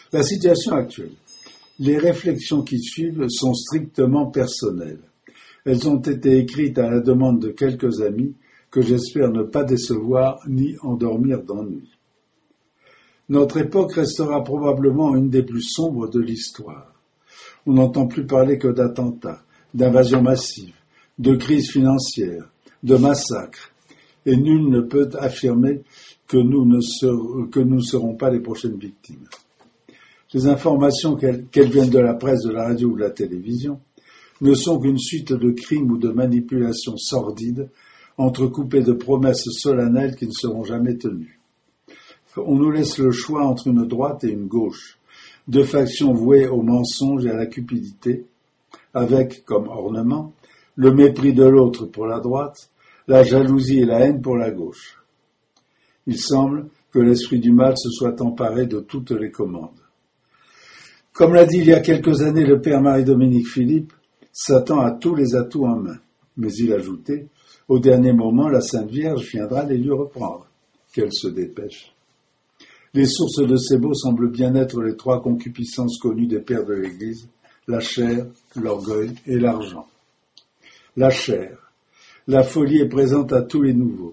La situation actuelle. Les réflexions qui suivent sont strictement personnelles. Elles ont été écrites à la demande de quelques amis que j'espère ne pas décevoir ni endormir d'ennui. Notre époque restera probablement une des plus sombres de l'histoire. On n'entend plus parler que d'attentats, d'invasions massives, de crises financières, de massacres, et nul ne peut affirmer que nous ne serons pas les prochaines victimes. Les informations, qu'elles viennent de la presse, de la radio ou de la télévision, ne sont qu'une suite de crimes ou de manipulations sordides, entrecoupées de promesses solennelles qui ne seront jamais tenues. On nous laisse le choix entre une droite et une gauche, deux factions vouées au mensonge et à la cupidité, avec, comme ornement, le mépris de l'autre pour la droite, la jalousie et la haine pour la gauche. Il semble que l'esprit du mal se soit emparé de toutes les commandes. Comme l'a dit il y a quelques années le père Marie-Dominique Philippe, Satan a tous les atouts en main. Mais il ajoutait, au dernier moment, la Sainte Vierge viendra les lui reprendre. Qu'elle se dépêche. Les sources de ces maux semblent bien être les trois concupiscences connues des pères de l'Église, la chair, l'orgueil et l'argent. La chair. La folie est présente à tous les niveaux.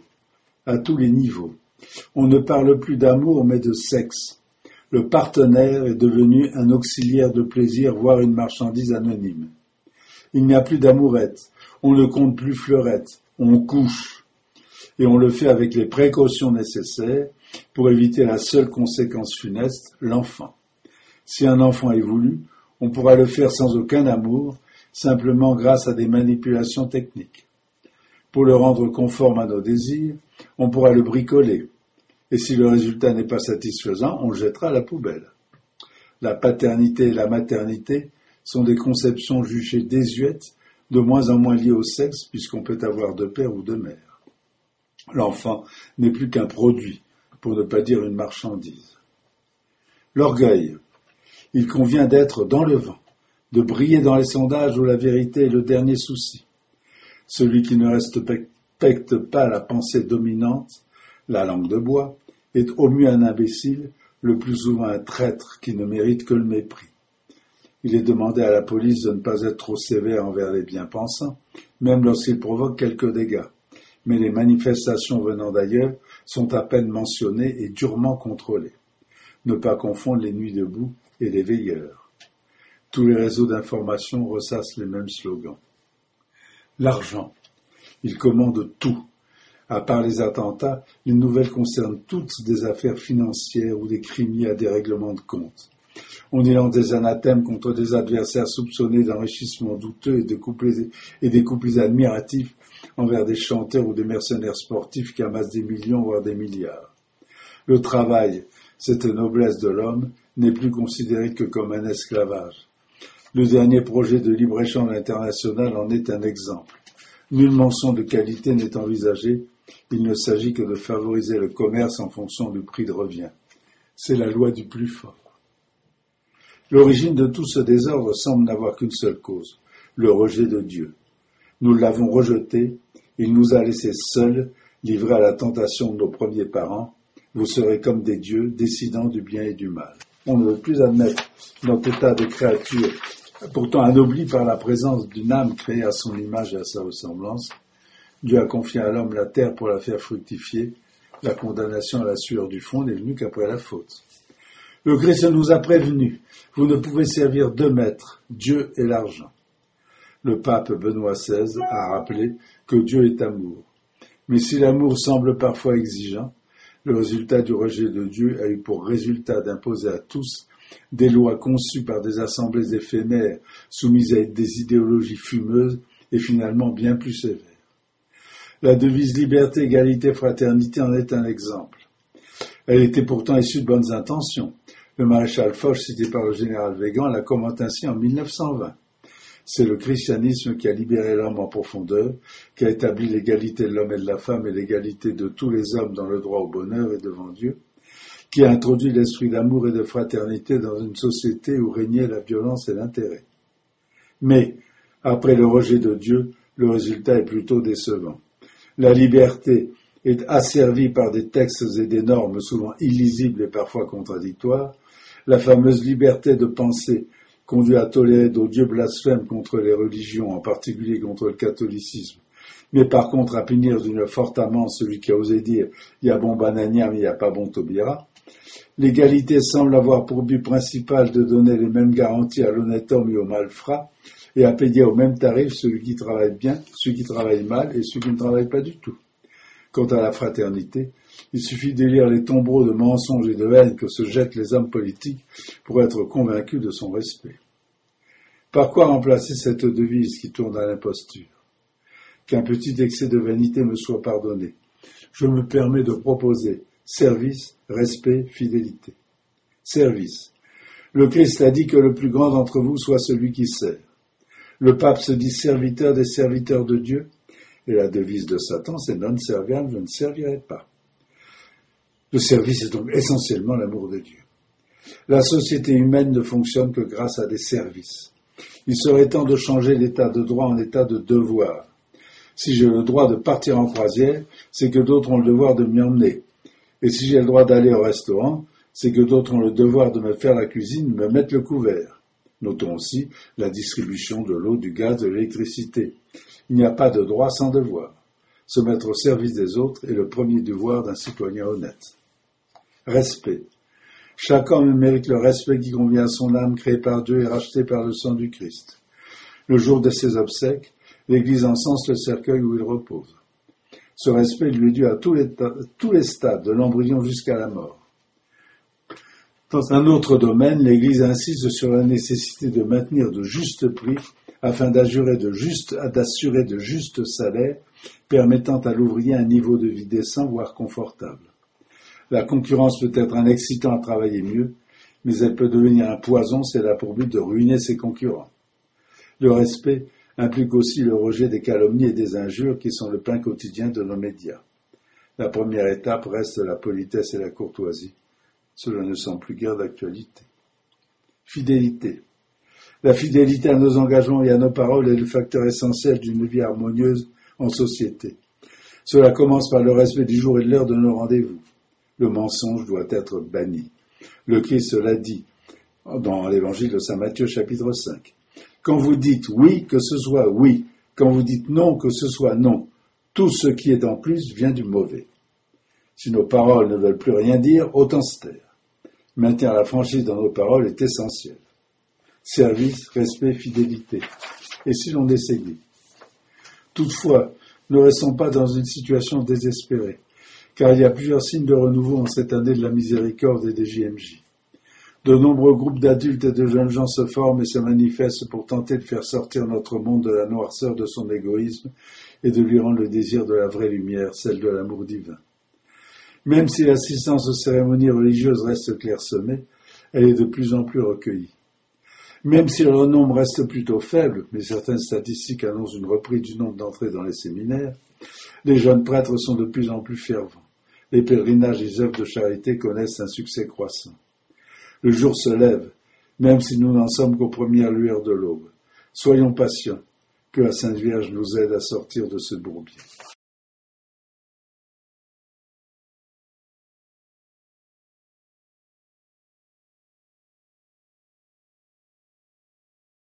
On ne parle plus d'amour, mais de sexe. Le partenaire est devenu un auxiliaire de plaisir, voire une marchandise anonyme. Il n'y a plus d'amourette, on ne compte plus fleurette, on couche. Et on le fait avec les précautions nécessaires pour éviter la seule conséquence funeste, l'enfant. Si un enfant est voulu, on pourra le faire sans aucun amour, simplement grâce à des manipulations techniques. Pour le rendre conforme à nos désirs, on pourra le bricoler. Et si le résultat n'est pas satisfaisant, on le jettera à la poubelle. La paternité et la maternité sont des conceptions jugées désuètes, de moins en moins liées au sexe, puisqu'on peut avoir deux pères ou deux mères. L'enfant n'est plus qu'un produit, pour ne pas dire une marchandise. L'orgueil. Il convient d'être dans le vent, de briller dans les sondages où la vérité est le dernier souci. Celui qui ne respecte pas la pensée dominante, la langue de bois, est au mieux un imbécile, le plus souvent un traître qui ne mérite que le mépris. Il est demandé à la police de ne pas être trop sévère envers les bien-pensants, même lorsqu'ils provoquent quelques dégâts. Mais les manifestations venant d'ailleurs sont à peine mentionnées et durement contrôlées. Ne pas confondre les nuits debout et les veilleurs. Tous les réseaux d'information ressassent les mêmes slogans. L'argent. Il commande tout. À part les attentats, les nouvelles concernent toutes des affaires financières ou des crimes liés à des règlements de compte. On y lance des anathèmes contre des adversaires soupçonnés d'enrichissement douteux et des couples admiratifs envers des chanteurs ou des mercenaires sportifs qui amassent des millions voire des milliards. Le travail, cette noblesse de l'homme, n'est plus considéré que comme un esclavage. Le dernier projet de libre-échange international en est un exemple. Nulle mention de qualité n'est envisagée. Il ne s'agit que de favoriser le commerce en fonction du prix de revient. C'est la loi du plus fort. L'origine de tout ce désordre semble n'avoir qu'une seule cause, le rejet de Dieu. Nous l'avons rejeté, il nous a laissés seuls, livrés à la tentation de nos premiers parents. Vous serez comme des dieux, décidant du bien et du mal. On ne veut plus admettre notre état de créature, pourtant anobli par la présence d'une âme créée à son image et à sa ressemblance. Dieu a confié à l'homme la terre pour la faire fructifier. La condamnation à la sueur du fond n'est venue qu'après la faute. Le Christ nous a prévenus. Vous ne pouvez servir deux maîtres, Dieu et l'argent. Le pape Benoît XVI a rappelé que Dieu est amour. Mais si l'amour semble parfois exigeant, le résultat du rejet de Dieu a eu pour résultat d'imposer à tous des lois conçues par des assemblées éphémères soumises à des idéologies fumeuses et finalement bien plus sévères. La devise liberté, égalité, fraternité en est un exemple. Elle était pourtant issue de bonnes intentions. Le maréchal Foch, cité par le général Weygand, la commente ainsi en 1920. C'est le christianisme qui a libéré l'homme en profondeur, qui a établi l'égalité de l'homme et de la femme et l'égalité de tous les hommes dans le droit au bonheur et devant Dieu, qui a introduit l'esprit d'amour et de fraternité dans une société où régnait la violence et l'intérêt. Mais, après le rejet de Dieu, le résultat est plutôt décevant. La liberté est asservie par des textes et des normes souvent illisibles et parfois contradictoires. La fameuse liberté de penser conduit à tolérer d'odieux blasphèmes contre les religions, en particulier contre le catholicisme, mais par contre à punir d'une forte amende celui qui a osé dire « il y a bon banania, mais il n'y a pas bon Taubira ». L'égalité semble avoir pour but principal de donner les mêmes garanties à l'honnête homme et au malfrat, et à payer au même tarif celui qui travaille bien, celui qui travaille mal et celui qui ne travaille pas du tout. Quant à la fraternité, il suffit de lire les tombereaux de mensonges et de haine que se jettent les hommes politiques pour être convaincus de son respect. Par quoi remplacer cette devise qui tourne à l'imposture ? Qu'un petit excès de vanité me soit pardonné. Je me permets de proposer service, respect, fidélité. Service. Le Christ a dit que le plus grand d'entre vous soit celui qui sert. Le pape se dit serviteur des serviteurs de Dieu, et la devise de Satan, c'est non serviam, je ne servirai pas. Le service est donc essentiellement l'amour de Dieu. La société humaine ne fonctionne que grâce à des services. Il serait temps de changer l'état de droit en état de devoir. Si j'ai le droit de partir en croisière, c'est que d'autres ont le devoir de m'y emmener. Et si j'ai le droit d'aller au restaurant, c'est que d'autres ont le devoir de me faire la cuisine, de me mettre le couvert. Notons aussi la distribution de l'eau, du gaz, de l'électricité. Il n'y a pas de droit sans devoir. Se mettre au service des autres est le premier devoir d'un citoyen honnête. Respect. Chaque homme mérite le respect qui convient à son âme créée par Dieu et rachetée par le sang du Christ. Le jour de ses obsèques, l'Église encense le cercueil où il repose. Ce respect lui est dû à tous les stades, de l'embryon jusqu'à la mort. Dans un autre domaine, l'Église insiste sur la nécessité de maintenir de justes prix afin d'assurer de justes salaires permettant à l'ouvrier un niveau de vie décent, voire confortable. La concurrence peut être un excitant à travailler mieux, mais elle peut devenir un poison si elle a pour but de ruiner ses concurrents. Le respect implique aussi le rejet des calomnies et des injures qui sont le pain quotidien de nos médias. La première étape reste la politesse et la courtoisie. Cela ne semble plus guère d'actualité. Fidélité. La fidélité à nos engagements et à nos paroles est le facteur essentiel d'une vie harmonieuse en société. Cela commence par le respect du jour et de l'heure de nos rendez-vous. Le mensonge doit être banni. Le Christ l'a dit dans l'évangile de saint Matthieu chapitre 5. Quand vous dites oui, que ce soit oui. Quand vous dites non, que ce soit non. Tout ce qui est en plus vient du mauvais. Si nos paroles ne veulent plus rien dire, autant se taire. Maintenir la franchise dans nos paroles est essentiel. Service, respect, fidélité. Et si l'on essayait ? Toutefois, ne restons pas dans une situation désespérée, car il y a plusieurs signes de renouveau en cette année de la miséricorde et des JMJ. De nombreux groupes d'adultes et de jeunes gens se forment et se manifestent pour tenter de faire sortir notre monde de la noirceur de son égoïsme et de lui rendre le désir de la vraie lumière, celle de l'amour divin. Même si l'assistance aux cérémonies religieuses reste clairsemée, elle est de plus en plus recueillie. Même si leur nombre reste plutôt faible, mais certaines statistiques annoncent une reprise du nombre d'entrées dans les séminaires, les jeunes prêtres sont de plus en plus fervents. Les pèlerinages et les œuvres de charité connaissent un succès croissant. Le jour se lève, même si nous n'en sommes qu'aux premières lueurs de l'aube. Soyons patients, que la Sainte Vierge nous aide à sortir de ce bourbier.